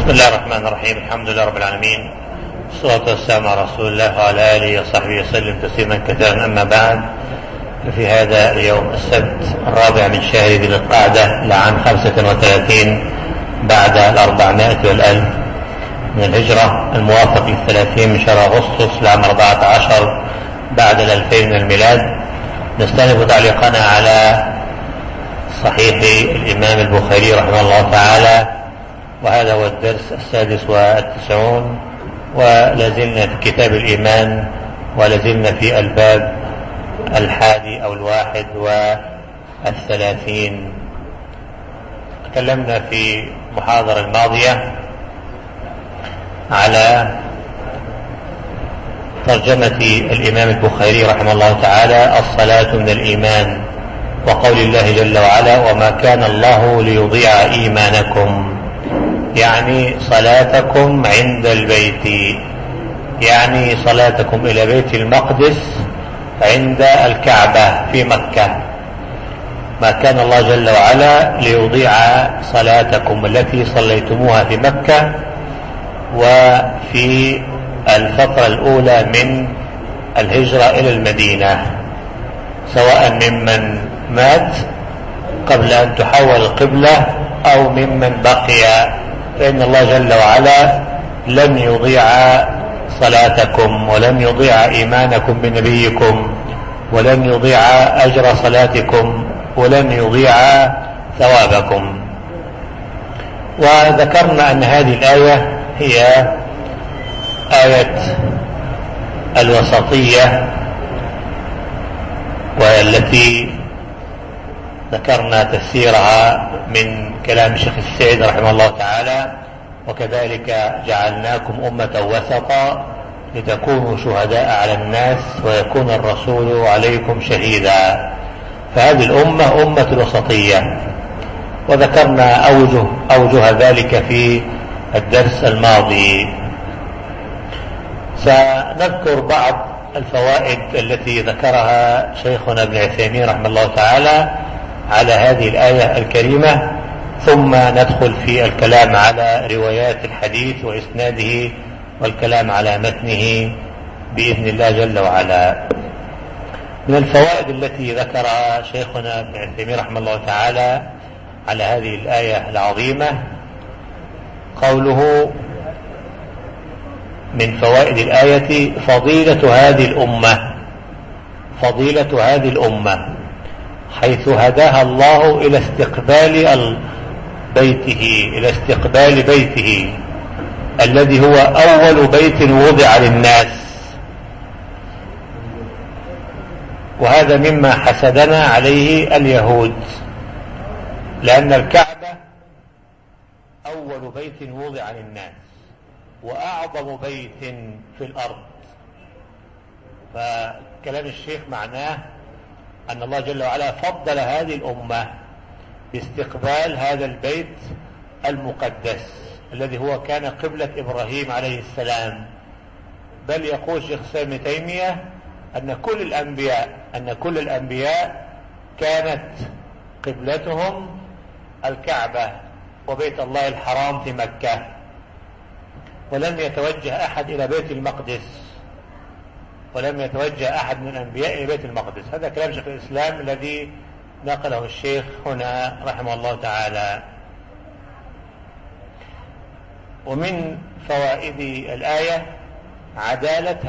بسم الله الرحمن الرحيم. الحمد لله رب العالمين، والصلاة والسلام على رسول الله وعلى آله وصحبه وسلم تسليما كثيرا. أما بعد، في هذا اليوم السبت 4 من شهر ذي القعدة لعام 35 بعد 400 والألف من الهجرة، الموافق ل30 من شهر أغسطس لعام 14 بعد 2000 من الميلاد، نستأنف تعليقنا على صحيح الإمام البخاري رحمه الله تعالى، وهذا هو الدرس 96، ولازلنا في كتاب الإيمان، ولازلنا في الباب 31. تكلمنا في المحاضرة الماضية على ترجمة الإمام البخاري رحمه الله تعالى: الصلاة من الإيمان، وقول الله جل وعلا: وما كان الله ليضيع إيمانكم، يعني صلاتكم عند البيت، يعني صلاتكم إلى بيت المقدس عند الكعبة في مكة. ما كان الله جل وعلا ليضيع صلاتكم التي صليتموها في مكة وفي الفترة الأولى من الهجرة إلى المدينة، سواء ممن مات قبل أن تحول القبلة أو ممن بقي، فإن الله جل وعلا لن يضيع صلاتكم، ولن يضيع إيمانكم بنبيكم، ولن يضيع أجر صلاتكم، ولن يضيع ثوابكم. وذكرنا أن هذه الآية هي آية الوسطية، والتي ذكرنا تفسيرها من كلام الشيخ السعيد رحمه الله تعالى: وكذلك جعلناكم أمة وسطا لتكونوا شهداء على الناس ويكون الرسول عليكم شهيدا. فهذه الأمة أمة الوسطية، وذكرنا أوجه ذلك في الدرس الماضي. سنذكر بعض الفوائد التي ذكرها شيخنا ابن عثيمين رحمه الله تعالى على هذه الآية الكريمة، ثم ندخل في الكلام على روايات الحديث وإسناده والكلام على متنه بإذن الله جل وعلا. من الفوائد التي ذكرها شيخنا ابن عثيمين رحمه الله تعالى على هذه الآية العظيمة قوله: من فوائد الآية فضيلة هذه الأمة حيث هداها الله إلى استقبال بيته الذي هو أول بيت وضع للناس. وهذا مما حسدنا عليه اليهود، لأن الكعبة أول بيت وضع للناس وأعظم بيت في الأرض. فكلام الشيخ معناه أن الله جل وعلا فضل هذه الأمة باستقبال هذا البيت المقدس الذي هو كان قبلة إبراهيم عليه السلام. بل يقول شيخ ابن تيمية أن كل الأنبياء كانت قبلتهم الكعبة وبيت الله الحرام في مكة، ولم يتوجه أحد إلى بيت المقدس، ولم يتوجه أحد من الأنبياء إلى بيت المقدس. هذا كلام شيخ الإسلام الذي نقله الشيخ هنا رحمه الله تعالى. ومن فوائد الآية عدالة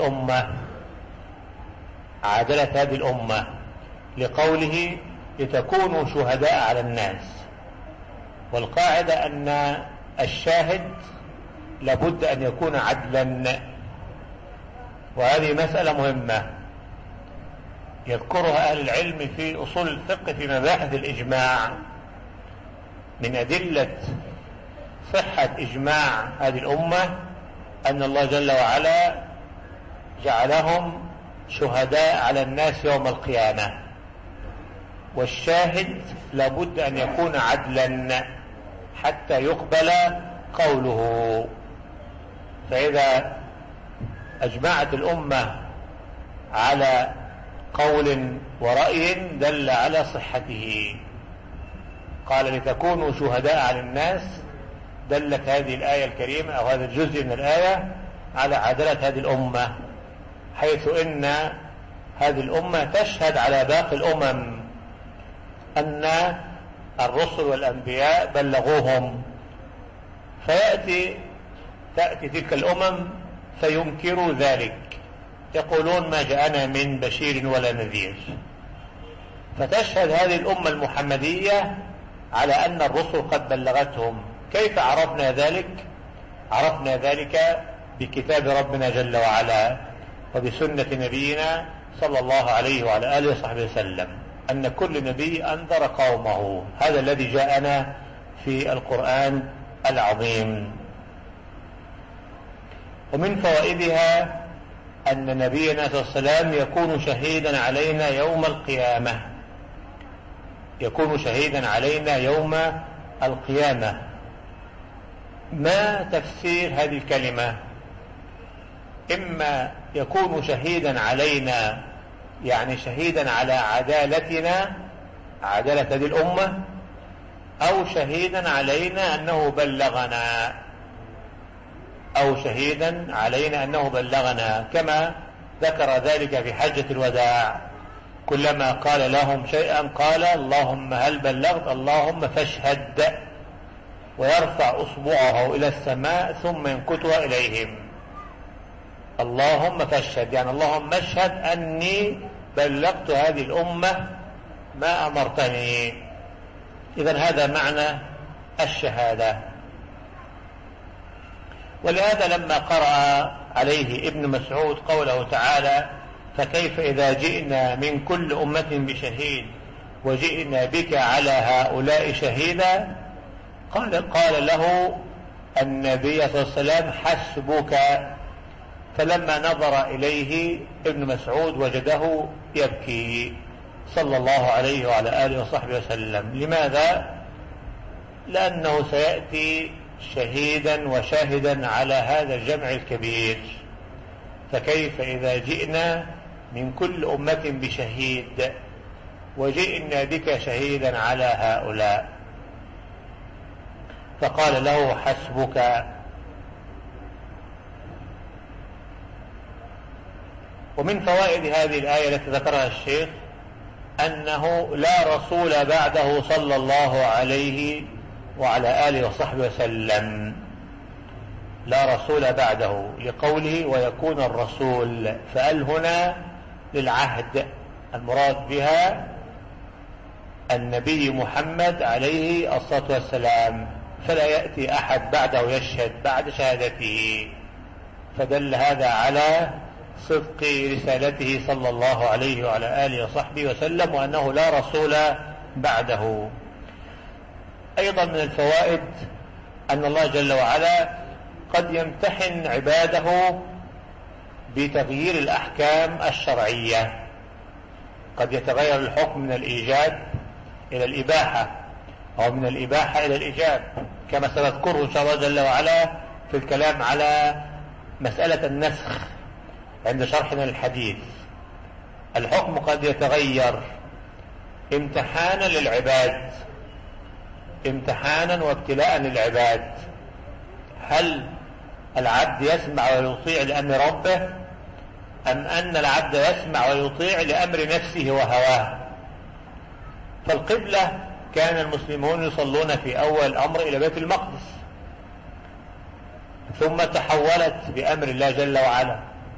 هذه الأمة لقوله: لتكونوا شهداء على الناس. والقاعدة أن الشاهد لابد أن يكون عدلا، وهذه مسألة مهمة يذكرها أهل العلم في أصول الفقه في مباحث الإجماع. من أدلة صحة إجماع هذه الأمة أن الله جل وعلا جعلهم شهداء على الناس يوم القيامة، والشاهد لابد أن يكون عدلا حتى يقبل قوله. فإذا أجمعت الأمة على قول ورأي دل على صحته. قال: لتكونوا شهداء على الناس، دلت هذه الآية الكريمة أو هذا الجزء من الآية على عدالة هذه الأمة، حيث إن هذه الأمة تشهد على باقي الأمم أن الرسل والأنبياء بلغوهم، تأتي تلك الأمم فينكروا ذلك، يقولون ما جاءنا من بشير ولا نذير. فتشهد هذه الأمة المحمدية على أن الرسل قد بلغتهم. كيف عرفنا ذلك؟ عرفنا ذلك بكتاب ربنا جل وعلا وبسنة نبينا صلى الله عليه وعلى آله وصحبه وسلم، أن كل نبي أنذر قومه. هذا الذي جاءنا في القرآن العظيم. ومن فوائدها أن نبينا صلى الله عليه وسلم يكون شهيدا علينا يوم القيامة، يكون شهيدا علينا يوم القيامة. ما تفسير هذه الكلمة؟ إما يكون شهيدا علينا يعني شهيدا على عدالتنا، عدالة هذه الأمة، أو شهيدا علينا أنه بلغنا، أو شهيدا علينا أنه بلغنا، كما ذكر ذلك في حجة الوداع. كلما قال لهم شيئا قال اللهم هل بلغت؟ اللهم فاشهد، ويرفع أصبعه إلى السماء ثم ينكتها إليهم. اللهم فاشهد يعني اللهم اشهد أني بلغت هذه الأمة ما أمرتني. إذن هذا معنى الشهادة. ولهذا لما قرأ عليه ابن مسعود قوله تعالى فكيف إذا جئنا من كل أمة بشهيد وجئنا بك على هؤلاء شهيدا، قال له النبي صلى الله عليه وسلم حسبك. فلما نظر إليه ابن مسعود وجده يبكي صلى الله عليه وعلى آله وصحبه وسلم. لماذا؟ لأنه سيأتي شهيدا وشاهدا على هذا الجمع الكبير. فكيف إذا جئنا من كل أمة بشهيد وجئنا بك شهيدا على هؤلاء. فقال له حسبك. ومن فوائد هذه الآية التي ذكرها الشيخ أنه لا رسول بعده صلى الله عليه وعلى آله وصحبه وسلم، لا رسول بعده، لقوله ويكون الرسول. فقال هنا للعهد، المراد بها النبي محمد عليه الصلاة والسلام، فلا يأتي أحد بعده يشهد بعد شهادته. فدل هذا على صدق رسالته صلى الله عليه وعلى آله وصحبه وسلم، وأنه لا رسول بعده. أيضا من الفوائد أن الله جل وعلا قد يمتحن عباده بتغيير الأحكام الشرعية. قد يتغير الحكم من الإيجاب إلى الإباحة، أو من الإباحة إلى الإيجاب، كما سنذكره إن شاء الله جل وعلا في الكلام على مسألة النسخ عند شرحنا للحديث. الحكم قد يتغير امتحانا للعباد، امتحانا وابتلاء للعباد. هل العبد يسمع ويطيع لأمر ربه، أم أن العبد يسمع ويطيع لأمر نفسه وهواه؟ فالقبلة كان المسلمون يصلون في أول الأمر إلى بيت المقدس، ثم تحولت بأمر الله جل وعلا.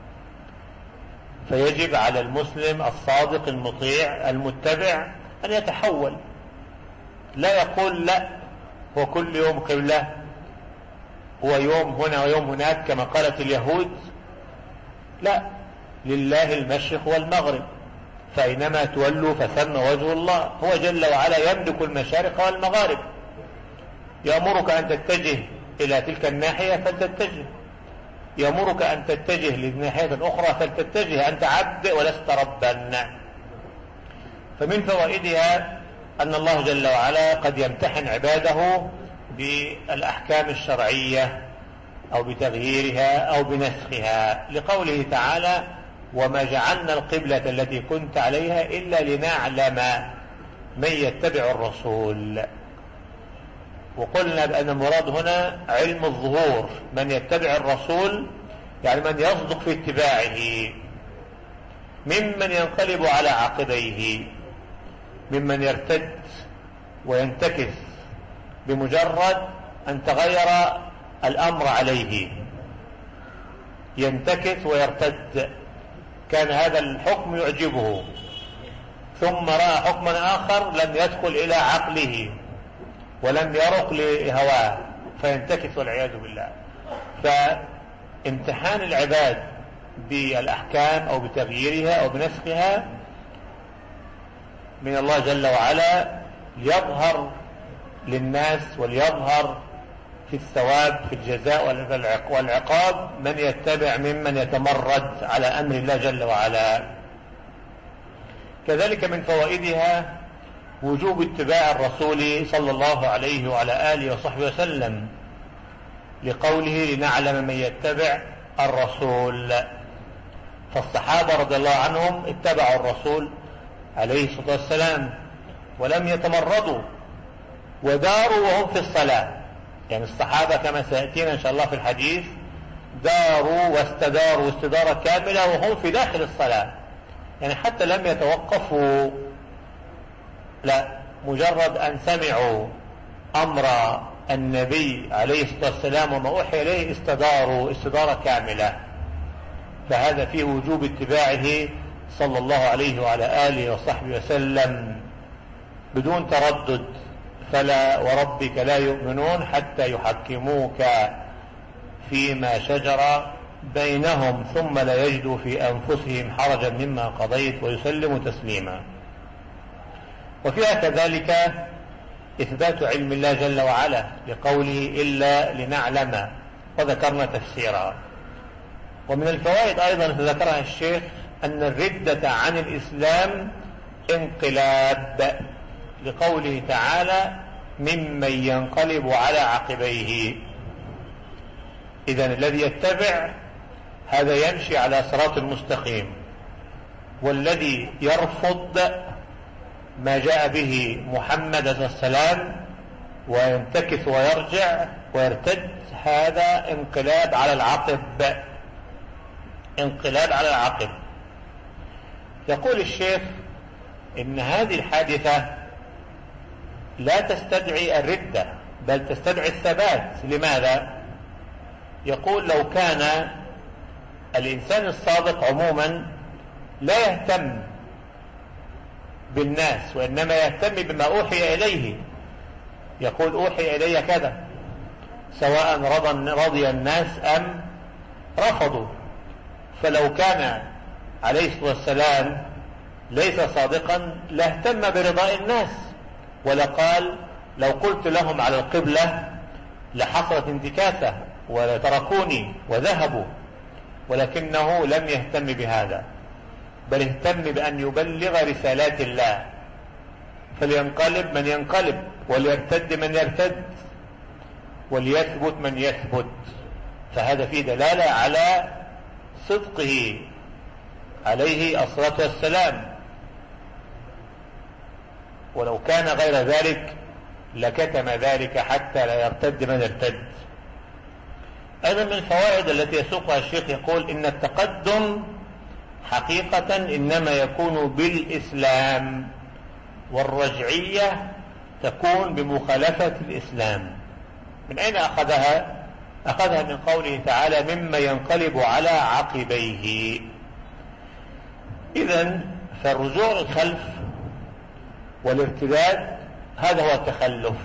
فيجب على المسلم الصادق المطيع المتبع أن يتحول، لا يقول لا هو كل يوم قبلة، هو يوم هنا ويوم هناك كما قالت اليهود. لا، لله المشرق والمغرب، فأينما تولوا فثم وجه الله. هو جل وعلا يملك المشارق والمغارب، يأمرك أن تتجه إلى تلك الناحية فلتتجه، يأمرك أن تتجه للناحية الأخرى فلتتجه، أنت عبد ولست ربا. فمن فوائدها أن الله جل وعلا قد يمتحن عباده بالأحكام الشرعية أو بتغييرها أو بنسخها، لقوله تعالى وما جعلنا القبلة التي كنت عليها إلا لنعلم من يتبع الرسول. وقلنا بأن المراد هنا علم الظهور، من يتبع الرسول يعني من يصدق في اتباعه، ممن ينقلب على عقبيه، ممن يرتد وينتكس بمجرد أن تغير الأمر عليه، ينتكس ويرتد، كان هذا الحكم يعجبه ثم رأى حكما آخر لم يدخل إلى عقله ولم يرق لهواه فينتكس والعياذ بالله. فامتحان العباد بالأحكام أو بتغييرها أو بنسخها من الله جل وعلا ليظهر للناس وليظهر في الثواب في الجزاء والعقاب من يتبع ممن يتمرد على أمر الله جل وعلا. كذلك من فوائدها وجوب اتباع الرسول صلى الله عليه وعلى آله وصحبه وسلم، لقوله لنعلم من يتبع الرسول. فالصحابة رضي الله عنهم اتبعوا الرسول عليه الصلاة والسلام ولم يتمردوا وداروا وهم في الصلاة. يعني الصحابة كما سيأتينا إن شاء الله في الحديث داروا واستداروا استدارة كاملة وهم في داخل الصلاة، يعني حتى لم يتوقفوا، لا، مجرد أن سمعوا أمر النبي عليه الصلاة والسلام وما أوحي إليه استداروا استدارة كاملة. فهذا فيه وجوب اتباعه صلى الله عليه وعلى آله وصحبه وسلم بدون تردد. فلا وربك لا يؤمنون حتى يحكموك فيما شجر بينهم ثم لا يجدوا في أنفسهم حرجا مما قضيت ويسلموا تسليما. وفيها كذلك إثبات علم الله جل وعلا لقوله إلا لنعلم، وذكرنا تفسيرها. ومن الفوائد أيضا ذكرها الشيخ أن الردة عن الإسلام انقلاب، لقوله تعالى ممن ينقلب على عقبيه. إذن الذي يتبع هذا يمشي على صراط المستقيم، والذي يرفض ما جاء به محمد صلى الله عليه وسلم وينتكس ويرجع ويرتد هذا انقلاب على العقب، انقلاب على العقب. يقول الشيخ إن هذه الحادثة لا تستدعي الردة بل تستدعي الثبات. لماذا؟ يقول لو كان الإنسان الصادق عموما لا يهتم بالناس وإنما يهتم بما أوحي إليه، يقول أوحي إلي كذا، سواء رضي الناس أم رفضوا. فلو كان عليه الصلاة والسلام ليس صادقا لاهتم برضاء الناس، ولقال لو قلت لهم على القبلة لحصلت انتكاسة ولتركوني وذهبوا، ولكنه لم يهتم بهذا، بل اهتم بأن يبلغ رسالات الله. فلينقلب من ينقلب، وليرتد من يرتد، وليثبت من يثبت. فهذا فيه دلالة على صدقه عليه الصلاة والسلام. ولو كان غير ذلك لكتم ذلك حتى لا يرتد من يرتد. أيضا من الفوائد التي يسوقها الشيخ يقول إن التقدم حقيقة إنما يكون بالإسلام، والرجعية تكون بمخالفة الإسلام. من أين أخذها؟ أخذها من قوله تعالى مما ينقلب على عقبيه. إذن فالرجوع للخلف والارتداد هذا هو التخلف،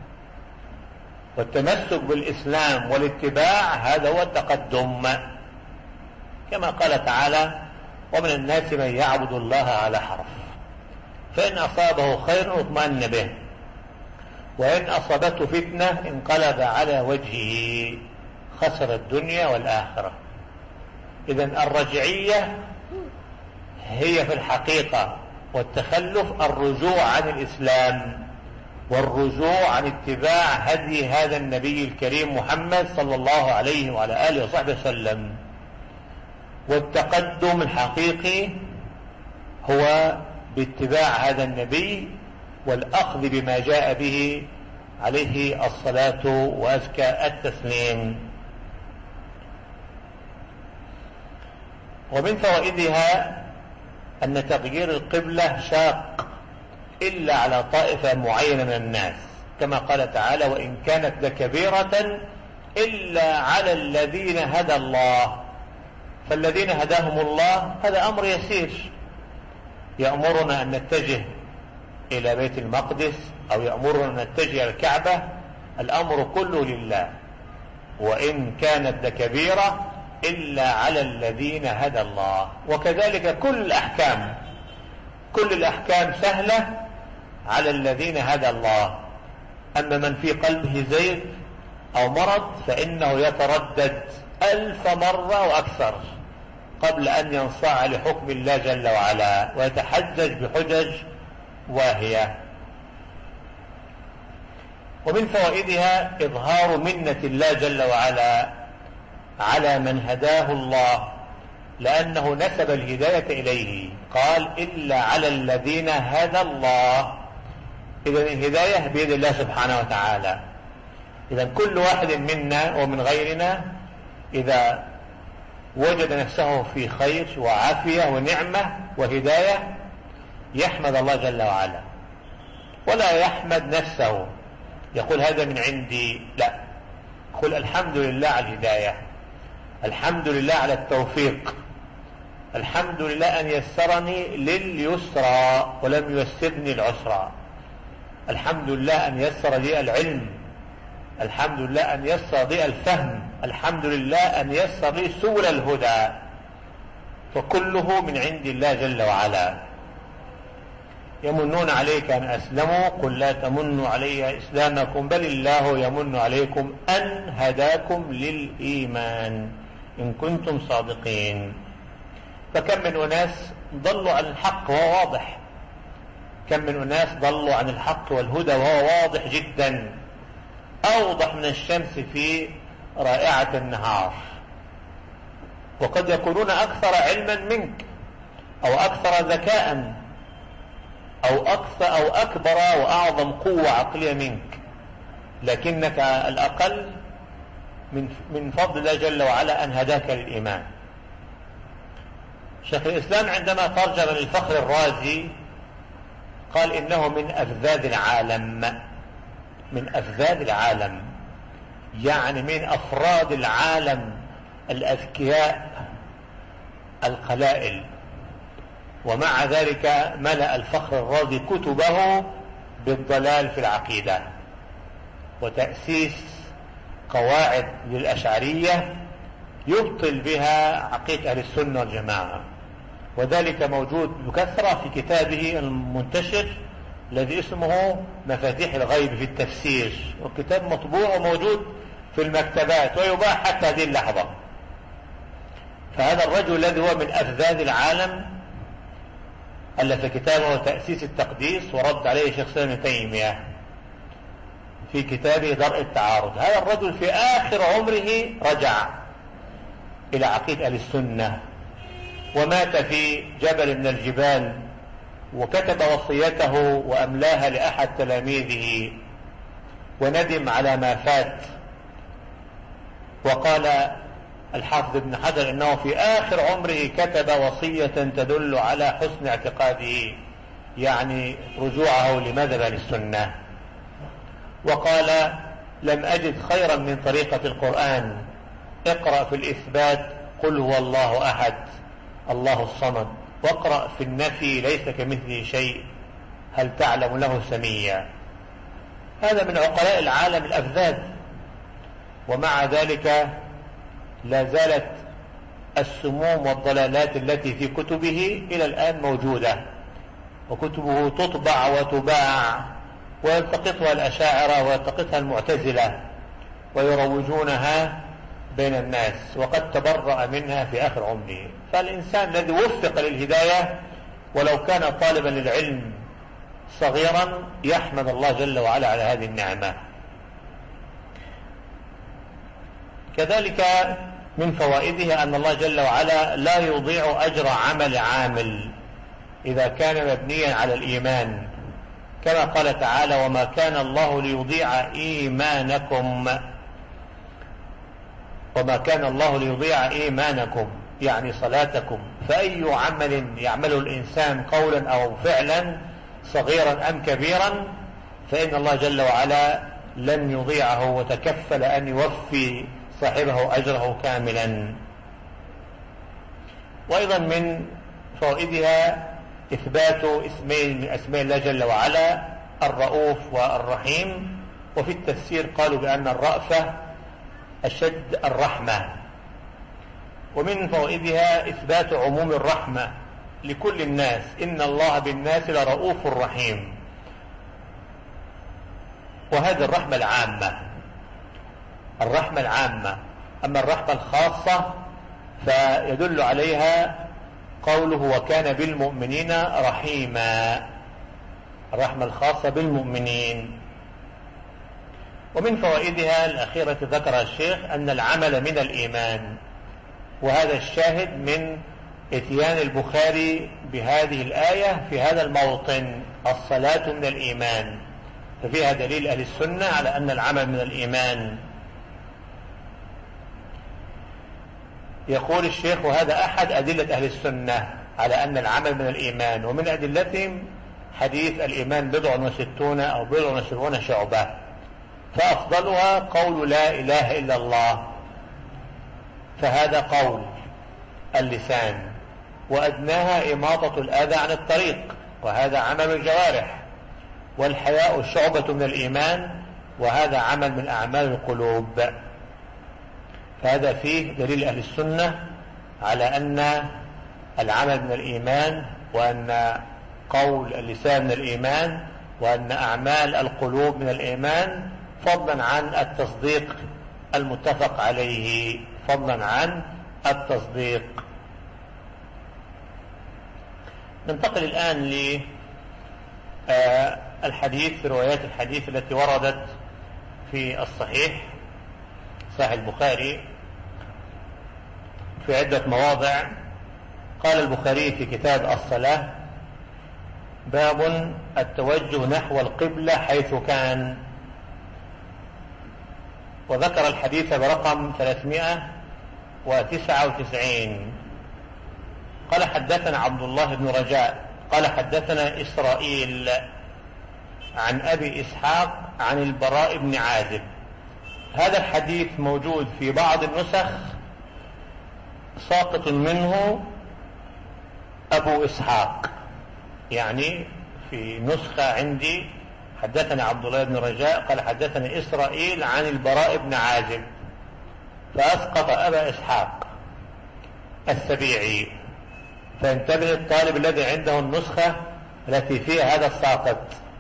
والتمسك بالإسلام والاتباع هذا هو التقدم، كما قال تعالى ومن الناس من يعبد الله على حرف، فإن أصابه خير اطمأن به، وإن أصابته فتنة انقلب على وجهه خسر الدنيا والآخرة. إذن الرجعية هي في الحقيقة والتخلف الرجوع عن الإسلام والرجوع عن اتباع هدي هذا النبي الكريم محمد صلى الله عليه وعلى آله وصحبه وسلم. والتقدم الحقيقي هو باتباع هذا النبي والأخذ بما جاء به عليه الصلاة وأزكى التسليم. ومن فوائدها أن تغيير القبلة شاق إلا على طائفة معينة من الناس، كما قال تعالى: وإن كانت لكبيرة إلا على الذين هدى الله. فالذين هداهم الله هذا أمر يسير، يأمرنا أن نتجه إلى بيت المقدس أو يأمرنا أن نتجه إلى الكعبة، الأمر كله لله. وإن كانت لكبيرة إلا على الذين هدى الله. وكذلك كل الأحكام سهلة على الذين هدى الله. أما من في قلبه زيغ أو مرض فإنه يتردد 1000 مرة وأكثر قبل أن ينصاع لحكم الله جل وعلا، ويتحجج بحجج واهية. ومن فوائدها إظهار منة الله جل وعلا على من هداه الله، لأنه نسب الهداية إليه، قال: إلا على الذين هدى الله. إذن الهداية بيد الله سبحانه وتعالى. إذن كل واحد منا ومن غيرنا إذا وجد نفسه في خير وعافية ونعمة وهداية يحمد الله جل وعلا، ولا يحمد نفسه يقول هذا من عندي، لا، قل الحمد لله على الهداية، الحمد لله على التوفيق، الحمد لله أن يسرني لليسرى ولم ييسرني العسرى، الحمد لله أن يسر لي العلم، الحمد لله أن يسر لي الفهم، الحمد لله أن يسر لي سبل الهدى. فكله من عند الله جل وعلا. يمنون عليك أن أسلموا، قل لا تمنوا علي إسلامكم بل الله يمن عليكم أن هداكم للإيمان إن كنتم صادقين. فكم من أناس ضلوا عن الحق وهو واضح، كم من أناس ضلوا عن الحق والهدى وهو واضح جدا، أوضح من الشمس في رائعة النهار. وقد يكونون أكثر علما منك أو أكثر ذكاء أو أكبر وأعظم قوة عقلية منك، لكنك الأقل من فضل الله جل وعلا أن هداك للإيمان. شيخ الإسلام عندما ترجم للفخر الرازي قال إنه من أفذاذ العالم، من أفذاذ العالم، يعني من أفراد العالم الأذكياء القلائل. ومع ذلك ملأ الفخر الرازي كتبه بالضلال في العقيدة وتأسيس قواعد للأشعرية يبطل بها عقيدة أهل السنة والجماعة، وذلك موجود بكثرة في كتابه المنتشر الذي اسمه مفاتيح الغيب في التفسير، والكتاب مطبوع وموجود في المكتبات ويباع حتى هذه اللحظة. فهذا الرجل الذي هو من أفذاذ العالم ألف كتابه تأسيس التقديس ورد عليه شيخ الإسلام ابن تيمية في كتابه درء التعارض. هذا الرجل في آخر عمره رجع إلى عقيدة أهل السنة ومات في جبل من الجبال، وكتب وصيته وأملاها لأحد تلاميذه وندم على ما فات. وقال الحافظ ابن حجر إنه في آخر عمره كتب وصية تدل على حسن اعتقاده، يعني رجوعه لمذهب السنة. وقال لم أجد خيرا من طريقة القرآن، اقرأ في الإثبات قل هو الله أحد الله الصمد، واقرأ في النفي ليس كمثله شيء هل تعلم له سميا. هذا من عقلاء العالم الأفذاذ، ومع ذلك لا زالت السموم والضلالات التي في كتبه إلى الآن موجودة، وكتبه تطبع وتباع ويلتقطها الأشاعرة ويلتقطها المعتزلة ويروجونها بين الناس، وقد تبرأ منها في آخر عمره. فالإنسان الذي وفق للهداية ولو كان طالبا للعلم صغيرا يحمد الله جل وعلا على هذه النعمة. كذلك من فوائدها أن الله جل وعلا لا يضيع أجر عمل عامل إذا كان مبنيا على الإيمان، كما قال تعالى: وما كان الله ليضيع إيمانكم، وما كان الله ليضيع إيمانكم يعني صلاتكم، فأي عمل يعمله الإنسان قولا أو فعلا صغيرا أم كبيرا فإن الله جل وعلا لن يضيعه، وتكفل أن يوفي صاحبه أجره كاملا. وأيضا من فوائدها إثبات اسمين من أسماء الله جل وعلا، الرؤوف والرحيم. وفي التفسير قالوا بأن الرأفة أشد الرحمة. ومن فوائدها إثبات عموم الرحمة لكل الناس، إن الله بالناس لرؤوف رحيم، وهذه الرحمة العامة، الرحمة العامة. أما الرحمة الخاصة فيدل عليها قوله: وكان بالمؤمنين رحيما، الرحمة الخاصة بالمؤمنين. ومن فوائدها الأخيرة ذكرها الشيخ أن العمل من الإيمان، وهذا الشاهد من إتيان البخاري بهذه الآية في هذا الموطن: الصلاة من الإيمان، ففيها دليل أهل السنة على أن العمل من الإيمان. يقول الشيخ: وهذا أحد أدلة أهل السنة على أن العمل من الإيمان، ومن أدلتهم حديث الإيمان 67 أو 67 شعبة، فأفضلها قول لا إله إلا الله، فهذا قول اللسان، وأدناها إماطة الأذى عن الطريق، وهذا عمل الجوارح، والحياء شعبة من الإيمان، وهذا عمل من أعمال القلوب. فهذا فيه دليل أهل السنة على أن العمل من الإيمان، وأن قول اللسان من الإيمان، وأن أعمال القلوب من الإيمان، فضلا عن التصديق المتفق عليه، فضلا عن التصديق. ننتقل الآن للحديث، روايات الحديث التي وردت في الصحيح، صحيح البخاري، في عدة مواضع. قال البخاري في كتاب الصلاة: باب التوجه نحو القبلة حيث كان، وذكر الحديث برقم 399. قال: حدثنا عبد الله بن رجاء قال: حدثنا إسرائيل عن أبي إسحاق عن البراء بن عازب. هذا الحديث موجود في بعض النسخ، ساقط منه أبو إسحاق، يعني في نسخة عندي حدثنا عبد الله بن رجاء قال: حدثنا إسرائيل عن البراء بن عازب، فأسقط أبا إسحاق السبيعي. فانتبه الطالب الذي عنده النسخة التي فيها هذا الساقط،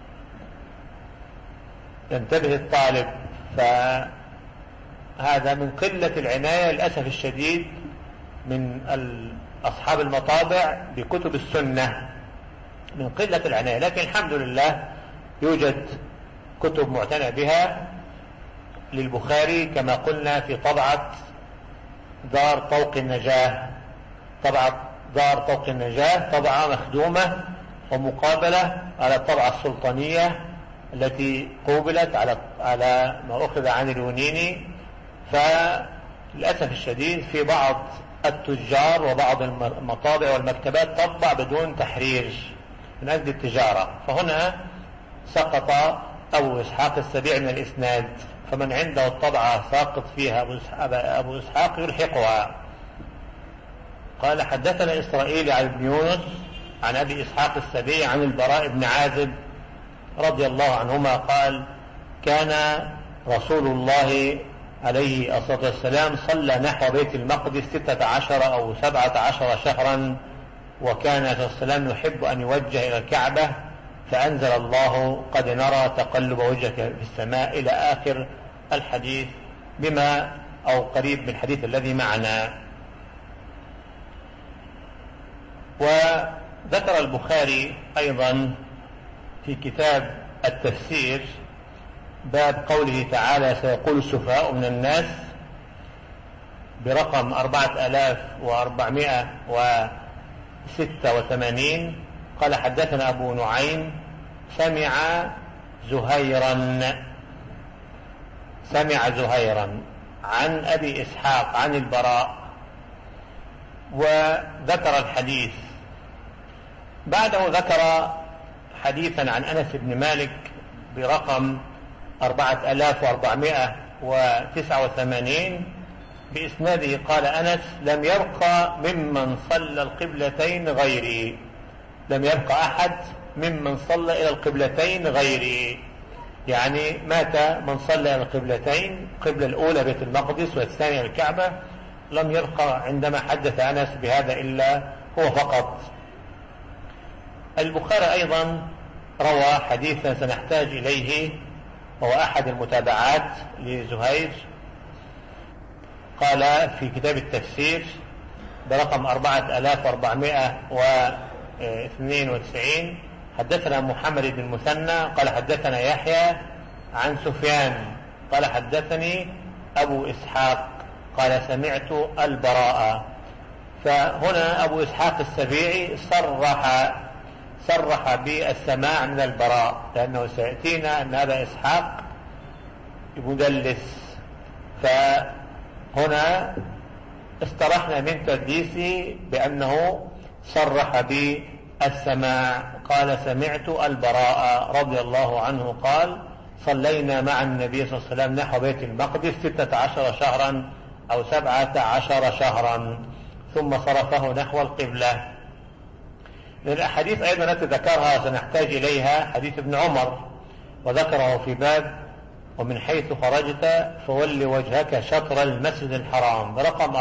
ينتبه الطالب. فهذا من قلة العناية للأسف الشديد من أصحاب المطابع بكتب السنة، من قلة العناية. لكن الحمد لله يوجد كتب معتنى بها للبخاري، كما قلنا في طبعة دار طوق النجاة، طبعة دار طوق النجاة، طبعة مخدومة ومقابلة على الطبعة السلطانية التي قوبلت على ما أخذ عن اليونيني. فللأسف الشديد في بعض التجار وبعض المطابع والمكتبات تطبع بدون تحرير من أجل التجارة، فهنا سقط أبو إسحاق السبيعي من الإسناد، فمن عنده الطبعة ساقط فيها أبو إسحاق يلحقها. قال: حدثنا إسرائيل عن ابن يونس عن أبي إسحاق السبيعي عن البراء بن عازب رضي الله عنهما قال: كان رسول الله عليه الصلاة والسلام صلى نحو بيت المقدس 16 أو 17 شهرا، وكان عليه الصلاة والسلام يحب أن يوجه إلى الكعبة، فأنزل الله: قد نرى تقلب وجهك في السماء، إلى آخر الحديث، بما أو قريب من الحديث الذي معنا. وذكر البخاري أيضا في كتاب التفسير باب قوله تعالى: سيقول السفهاء من الناس، برقم 4486. قال: حدثنا أبو نعيم سمع زهيرا عن أبي إسحاق عن البراء، وذكر الحديث. بعده ذكر حديثا عن أنس بن مالك برقم 4489 بإسناده قال أنس: لم يبق ممن صلى القبلتين غيري، لم يبق أحد ممن صلى إلى القبلتين غيري، يعني مات من صلى إلى القبلتين، القبلة الأولى بيت المقدس والثانية الكعبة، لم يبق عندما حدث أنس بهذا إلا هو فقط. البخاري أيضا روى حديثا سنحتاج إليه، وهو أحد المتابعات لزهير، قال في كتاب التفسير برقم 4492: حدثنا محمد بن المثنى قال حدثنا يحيى عن سفيان قال حدثني أبو إسحاق قال سمعت البراء. فهنا أبو إسحاق السبيعي صرح بالسماع من البراء، لأنه سيأتينا أن هذا إسحاق مدلس، فهنا استرحنا من تدليسه بأنه صرح بالسماع. قال سمعت البراء رضي الله عنه قال: صلينا مع النبي صلى الله عليه وسلم نحو بيت المقدس 16 شهرا أو 17 شهرا، ثم صرفه نحو القبلة. الأحاديث أيضا التي ذكرها سنحتاج إليها حديث ابن عمر، وذكره في باب: ومن حيث خرجت فول وجهك شطر المسجد الحرام، برقم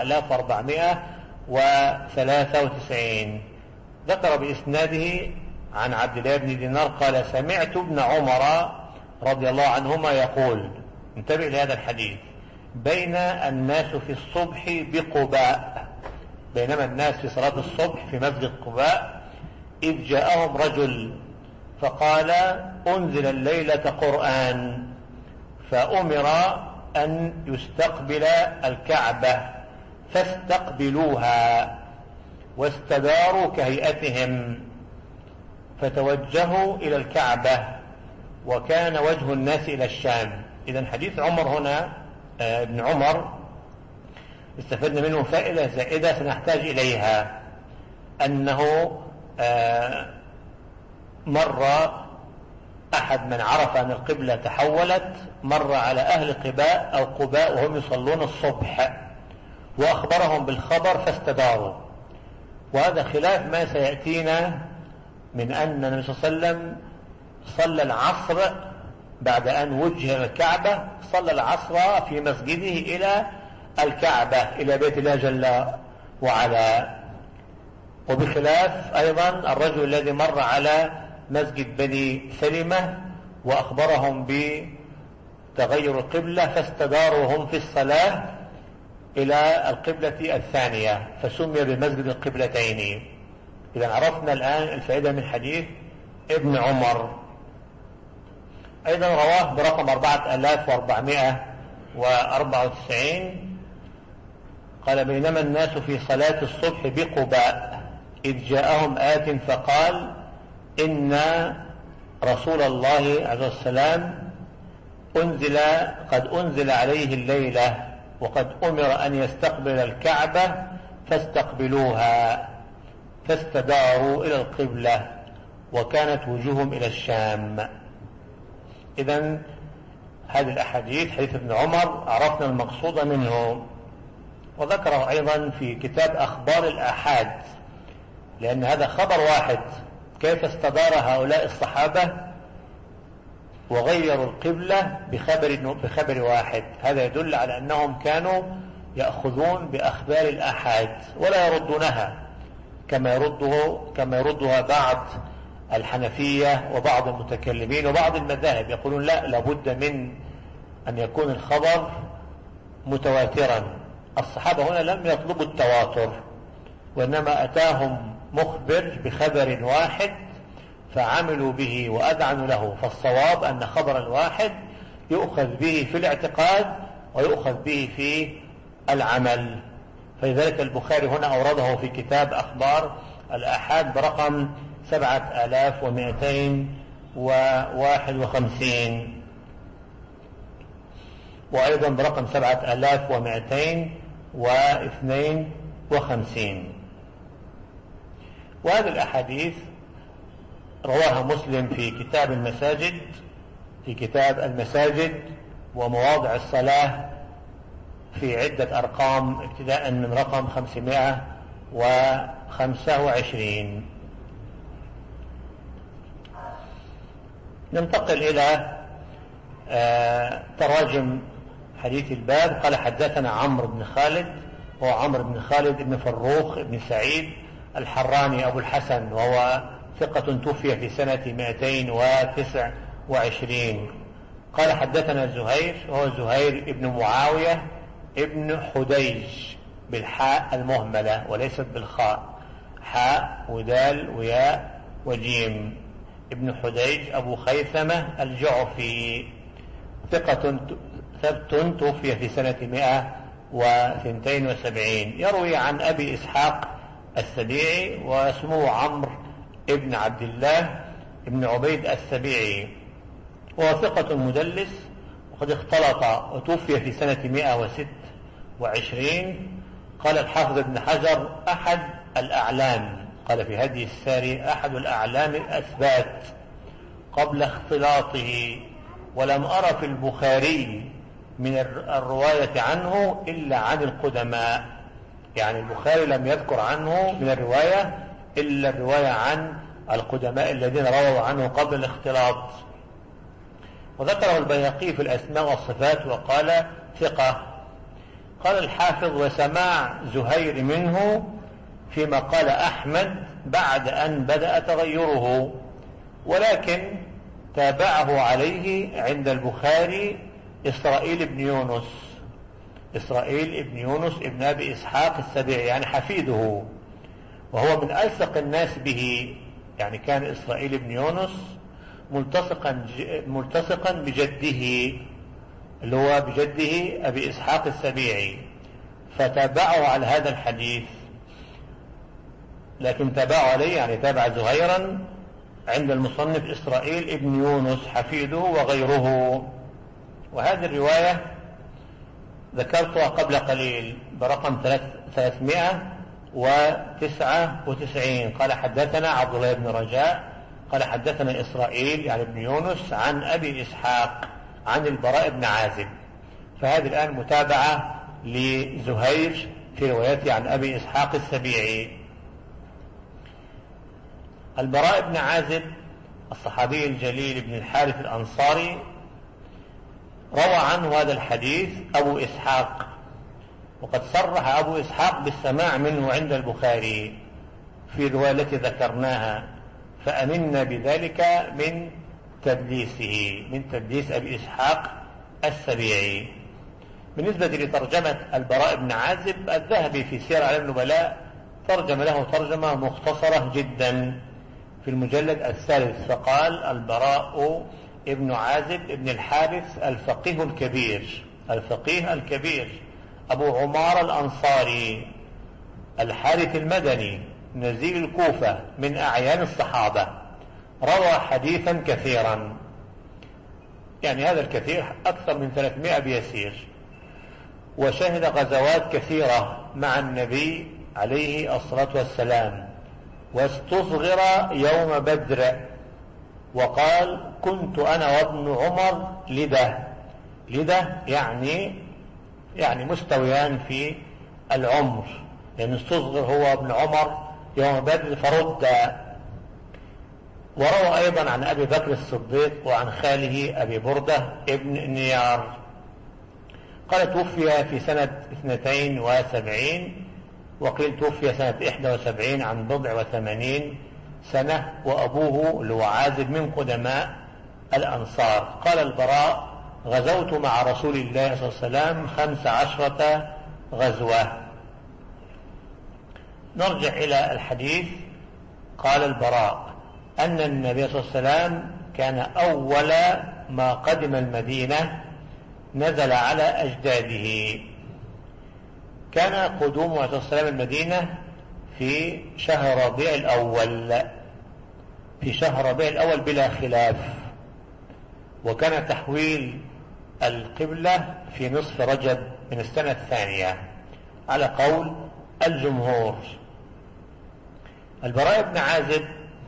4493. ذكر بإسناده عن عبد الله بن دينار قال: سمعت ابن عمر رضي الله عنهما يقول، انتبه لهذا الحديث: بين الناس في الصبح بقباء، بينما الناس في صلاة الصبح في مسجد قباء، إذ جاءهم رجل فقال: أنزل الليلة قرآن، فأمر أن يستقبل الكعبة فاستقبلوها واستداروا كهيئتهم، فتوجهوا إلى الكعبة، وكان وجه الناس إلى الشام. إذن حديث عمر هنا ابن عمر استفدنا منه فائدة زائدة سنحتاج إليها، أنه مر أحد من عرف أن القبلة تحولت، مر على أهل قباء أو قباء وهم يصلون الصبح، وأخبرهم بالخبر فاستداروا. وهذا خلاف ما سيأتينا من أن النبي صلى الله عليه وسلم صلى العصر بعد أن وجه الكعبة، صلى العصر في مسجده إلى الكعبة إلى بيت الله جل وعلا. وبخلاف أيضا الرجل الذي مر على مسجد بني سلمة وأخبرهم بتغير القبلة فاستداروا هم في الصلاة إلى القبلة الثانية، فسمي بمسجد القبلتين. إذا عرفنا الآن الفائدة من حديث ابن عمر. أيضا رواه برقم 4494 قال: بينما الناس في صلاة الصبح بقباء إذ جاءهم آت فقال: إن رسول الله عليه السلام قد أنزل عليه الليلة، وقد أمر أن يستقبل الكعبة فاستقبلوها، فاستداروا إلى القبلة، وكانت وجوههم إلى الشام. إذن هذه الأحاديث حديث ابن عمر عرفنا المقصود منه. وذكره أيضا في كتاب أخبار الآحاد، لأن هذا خبر واحد، كيف استدار هؤلاء الصحابة وغيروا القبلة بخبر واحد. هذا يدل على أنهم كانوا يأخذون بأخبار الآحاد ولا يردونها كما يردها بعض الحنفية وبعض المتكلمين وبعض المذاهب، يقولون لا، لابد من أن يكون الخبر متواترا. الصحابة هنا لم يطلبوا التواتر، وإنما أتاهم مخبر بخبر واحد فعملوا به وأذعنوا له. فالصواب أن خبر الواحد يؤخذ به في الاعتقاد ويؤخذ به في العمل. فلذلك البخاري هنا أورده في كتاب أخبار الآحاد برقم 7200 وأيضا برقم 7252. وهذه الأحاديث رواها مسلم في كتاب المساجد ومواضع الصلاة في عدة أرقام ابتداء من رقم 525. ننتقل إلى تراجم حديث الباب. قال حدثنا عمرو بن خالد، هو عمرو بن خالد بن فروخ بن سعيد الحراني أبو الحسن، وهو ثقة توفي في سنة 229. قال حدثنا زهير، وهو زهير بن معاوية ابن حديج بالحاء المهملة وليست بالخاء، حاء ودال وياء وجيم، ابن حديج أبو خيثمة الجعفي، ثقة ثبت توفي في سنة 172. يروي عن أبي إسحاق السبيعي واسمه عمرو ابن عبد الله ابن عبيد السبيعي، وهو ثقة مدلس وقد اختلط وتوفي في سنة 126. قال الحافظ ابن حجر أحد الأعلام، قال في هدي الساري أحد الأعلام الأثبات قبل اختلاطه، ولم أرى في البخاري من الرواية عنه إلا عن القدماء، يعني البخاري لم يذكر عنه من الرواية إلا الرواية عن القدماء الذين رووا عنه قبل الاختلاط. وذكره البيهقي في الأسماء والصفات وقال ثقة. قال الحافظ وسماع زهير منه فيما قال أحمد بعد أن بدأ تغيره، ولكن تابعه عليه عند البخاري إسرائيل بن يونس ابن أبي إسحاق السبيعي، يعني حفيده، وهو من ألصق الناس به، يعني كان إسرائيل بن يونس ملتصقا بجده اللي هو بجده أبي إسحاق السبيعي، فتابعه على هذا الحديث، لكن تابعه عليه يعني تابع زهيرا عند المصنف إسرائيل ابن يونس حفيده وغيره. وهذه الرواية ذكرتها قبل قليل برقم 399. قال حدثنا عبد الله بن رجاء قال حدثنا إسرائيل يعني ابن يونس عن أبي إسحاق عن البراء بن عازب. فهذه الآن متابعة لزهير في روايته عن أبي إسحاق السبيعي. البراء بن عازب الصحابي الجليل بن الحارث الأنصاري روى عنه هذا الحديث أبو إسحاق، وقد صرح أبو إسحاق بالسماع منه عند البخاري في الرواية التي ذكرناها، فأمنا بذلك من تدليس أبي إسحاق السبيعي. بالنسبة لترجمة البراء بن عازب، الذهبي في سير أعلام النبلاء ترجم له ترجمة مختصرة جدا في المجلد الثالث، فقال البراء ابن عازب ابن الحارث الفقيه الكبير أبو عمار الأنصاري الحارث المدني نزيل الكوفة من أعيان الصحابة، روى حديثا كثيرا، يعني هذا الكثير أكثر من 300 بيسير، وشهد غزوات كثيرة مع النبي عليه الصلاة والسلام، واستصغر يوم بدر، وقال كنت أنا وابن عمر لدة يعني مستويان في العمر، لأن استصغر هو ابن عمر يوم بدر فرد. وروى أيضا عن أبي بكر الصديق وعن خاله أبي بردة ابن نيار. قال توفي في سنة 72، وقيل توفي سنة 71 عن 80 سنة، وأبوه اللي هو عازب من قدماء الأنصار. قال البراء غزوت مع رسول الله صلى الله عليه وسلم 15 غزوة. نرجع إلى الحديث. قال البراء أن النبي صلى الله عليه وسلم كان أول ما قدم المدينة نزل على أجداده. كان قدوم النبي صلى الله عليه وسلم المدينة في شهر ربيع الأول، في شهر ربيع الأول بلا خلاف، وكان تحويل القبلة في نصف رجب من السنة الثانية على قول الجمهور. البراء بن عازب